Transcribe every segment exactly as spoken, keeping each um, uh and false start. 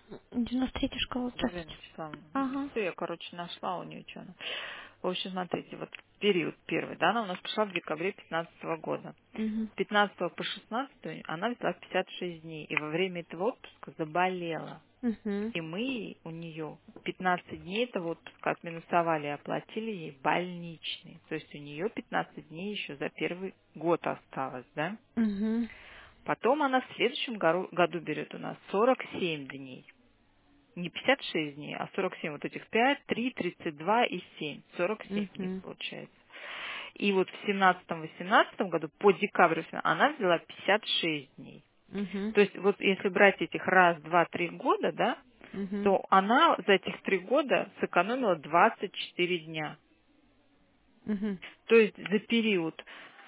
девяносто третья школа, Елена здравствуйте. Вячеславовна. Ага. Все, я, короче, нашла у нее что она. В общем, смотрите, вот период первый, да, она у нас пришла в декабре пятнадцатого года. Угу. С пятнадцатого по шестнадцатый она взяла пятьдесят шесть дней, и во время этого отпуска заболела. Угу. И мы у нее пятнадцать дней этого отпуска отминусовали и оплатили ей больничный. То есть у нее пятнадцать дней еще за первый год осталось, да? Угу. Потом она в следующем году, году берет у нас сорок семь дней. Не пятьдесят шесть дней, а сорок семь. Вот этих пять, три, тридцать два и семь. сорок семь дней Угу. получается. И вот в семнадцатом-восемнадцатом году по декабрю она взяла пятьдесят шесть дней. Угу. То есть вот если брать этих раз, два, три года, да, Угу. то она за этих три года сэкономила двадцать четыре дня. Угу. То есть за период,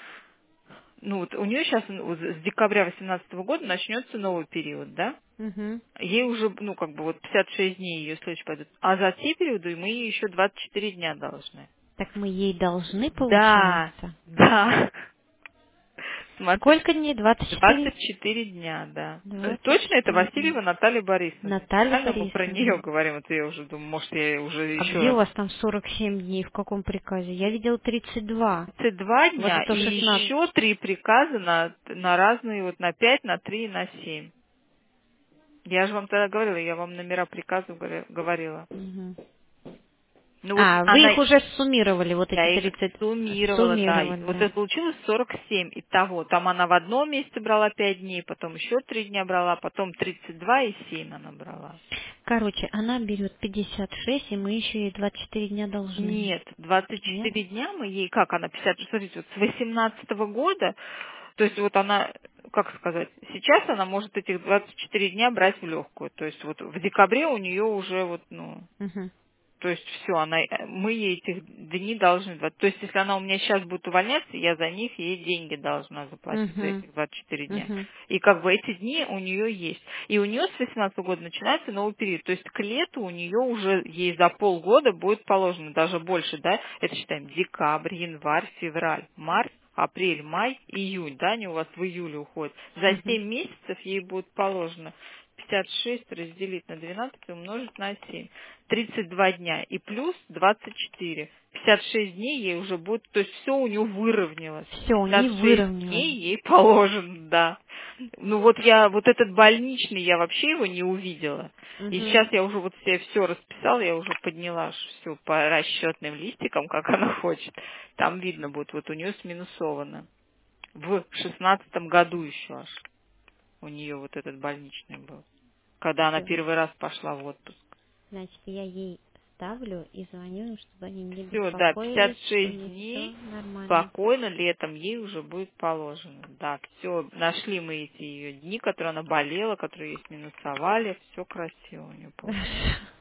ну вот у нее сейчас с декабря восемнадцатого года начнется новый период, да? Угу. Ей уже, ну, как бы вот пятьдесят шесть дней ее следующий пойдут. А за те периоды мы ей еще двадцать четыре дня должны. Так мы ей должны, Да, получается. да. Смотри, Сколько дней? Двадцать четыре. двадцать четыре дня, да. Э, Двадцать Точно это четыре дня. Васильева Наталья Борисовна. Наталья Правильно мы про нее Борисовна. говорим? Это я уже думаю, может, я уже А еще где у раз. вас там сорок семь дней? В каком приказе? Я видела тридцать два. тридцать два Вот дня это и шестнадцать. еще три приказа на, на разные, вот на пять, на три и на семь. Я же вам тогда говорила, я вам номера приказов говори- говорила. Угу. Ну вот А, вы она, их уже суммировали, вот эти я их тридцать. суммировала, да. И Суммировали, вот да. это получилось сорок семь. Итого, там она в одном месяце брала пять дней, потом еще три дня брала, потом тридцать два и семь она брала. Короче, она берет пятьдесят шесть, и мы еще ей двадцать четыре дня должны. Нет, двадцать Нет? четыре дня мы ей, как она, пятьдесят, смотрите, вот с восемнадцатого года, то есть вот она, как сказать, сейчас она может этих двадцать четыре дня брать в легкую. То есть вот в декабре у нее уже вот, ну, Угу. то есть все, она, э, мы ей этих дней должны давать. То есть если она у меня сейчас будет увольняться, я за них ей деньги должна заплатить за Угу. этих двадцать четыре дня. Угу. И как бы эти дни у нее есть. И у нее с восемнадцатого года начинается новый период. То есть к лету у нее уже ей за полгода будет положено, даже больше, да, это считаем декабрь, январь, февраль, март, апрель, май, июнь, да, они у вас в июле уходят. За Угу. семь месяцев ей будет положено пятьдесят шесть разделить на двенадцать и умножить на семь. тридцать два дня и плюс двадцать четыре. пятьдесят шесть дней ей уже будет, то есть все у нее выровнялось. Все, пятьдесят не шесть выровнялось. дней ей положено, да. Ну вот я, вот этот больничный, я вообще его не увидела. И Угу. сейчас я уже вот себе все расписала, я уже подняла все по расчетным листикам, как она хочет. Там видно будет, вот у нее сминусовано. В шестнадцатом году еще аж у нее вот этот больничный был. Когда она Все. первый раз пошла в отпуск. Значит, я ей ставлю и звоню им, чтобы они не Все, да, пятьдесят беспокоились, что у шесть них все дней нормально. спокойно летом ей уже будет положено. Да, все, нашли мы эти ее дни, которые она болела, которые ей сминусовали, все красиво у нее получилось.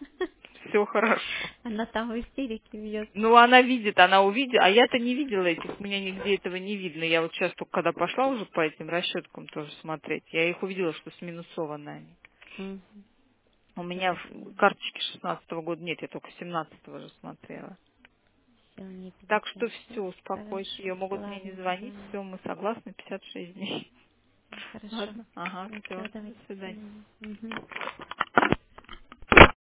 Все хорошо. Она там в истерике бьет. Ну, она видит, она увидела, а я-то не видела этих, у меня нигде этого не видно. Я вот сейчас только когда пошла уже по этим расчеткам тоже смотреть, я их увидела, что сминусованы они. Мгм. У меня Хорошо. в карточке шестнадцатого года нет, я только семнадцатого же смотрела. Все, мне Так пятьдесят что все, шесть. успокойся. Хорошо. Ее могут мне не Ладно, звонить. ладно. Все, мы согласны. пятьдесят шесть дней. Хорошо. Ладно. Ага, Ну все. все, До давайте. До свидания. свидания. Мгм.